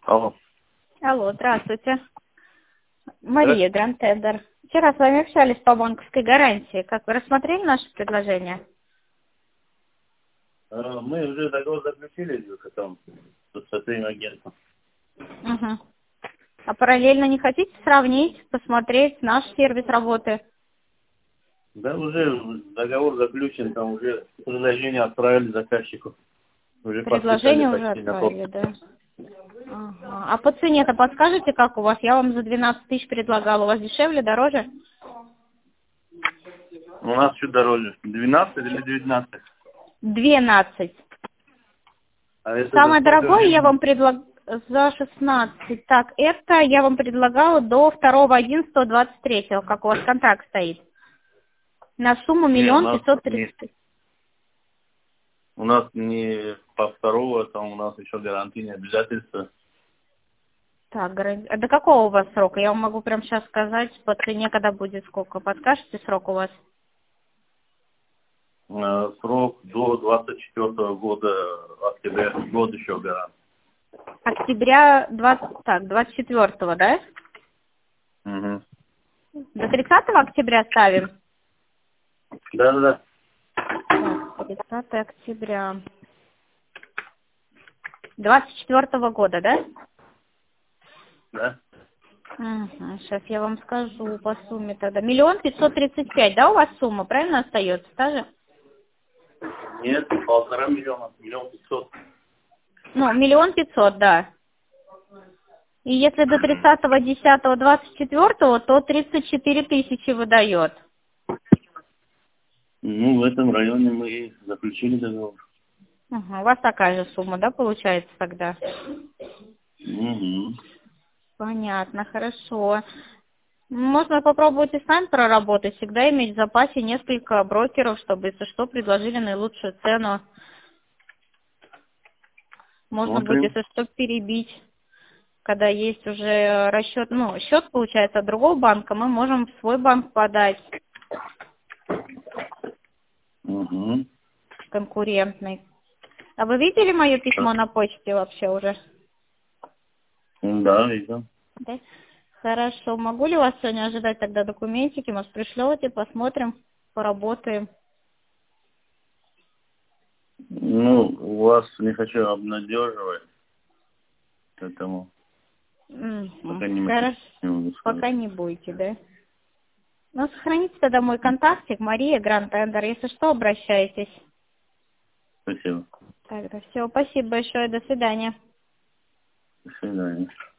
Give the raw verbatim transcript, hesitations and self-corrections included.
Алло. Алло, здравствуйте. Мария, Гранд Тендер. Вчера с вами общались по банковской гарантии. Как вы рассмотрели наше предложение? А, Мы уже договор заключили с там, со своим агентом. Угу. А параллельно не хотите сравнить, посмотреть наш сервис работы? Да, уже договор заключен, там уже предложение отправили заказчику. Уже подписали Предложение уже почти на отправили, подпись. да? Ага. А по цене-то подскажете, как у вас? Я вам за двенадцать тысяч предлагала. У вас дешевле, дороже? У нас чуть дороже. двенадцать или девятнадцать? двенадцать. А это за Самое сколько дорогое я времени? вам предлагала за шестнадцать. Так, это я вам предлагала до второго одиннадцатого двадцать третьего, как у вас контракт стоит. На сумму Не, у миллион нас пятьсот не, тридцать. у нас не по второго, там у нас еще гарантийные обязательства. Так, гаран- а до какого у вас срока? Я вам могу прямо сейчас сказать по цене, когда будет сколько. Подскажете срок у вас? Э, Срок до двадцать четвёртого года, октября, год еще гарантия. Октября двадцать, так, двадцать четвёртого, да? Угу. До тридцатого октября ставим? Да-да-да. Так, тридцатого октября. двадцать четвёртого года, да? Да. Угу, сейчас я вам скажу по сумме тогда. Миллион пятьсот тридцать пять, да, у вас сумма, правильно остается, та же? Нет, полтора миллиона, миллион пятьсот. Ну, миллион пятьсот, да. И если до тридцатого десятого двадцать четвёртого, то тридцать четыре тысячи выдает. Ну, в этом районе мы и заключили договор. Угу, у вас такая же сумма, да, получается тогда? Угу. Понятно, хорошо. Можно попробовать и с нами проработать, всегда иметь в запасе несколько брокеров, чтобы, если что, предложили наилучшую цену. Можно будет, Смотрим. если что, перебить. Когда есть уже расчет, ну, счет, получается, от другого банка, мы можем в свой банк подать, Угу. конкурентный. А вы видели мое письмо на почте вообще уже? Да, видно. Да? Хорошо. Могу ли вас сегодня ожидать тогда документики? Может, пришлете, посмотрим, поработаем. Ну, вас не хочу обнадеживать, поэтому Мгм. пока не могу, Хорошо. не могу сказать. Пока не будете, да? Ну, сохраните тогда мой контактик, Мария Гранд Тендер. Если что, обращайтесь. Спасибо. Тогда все. Спасибо большое. До свидания. До свидания.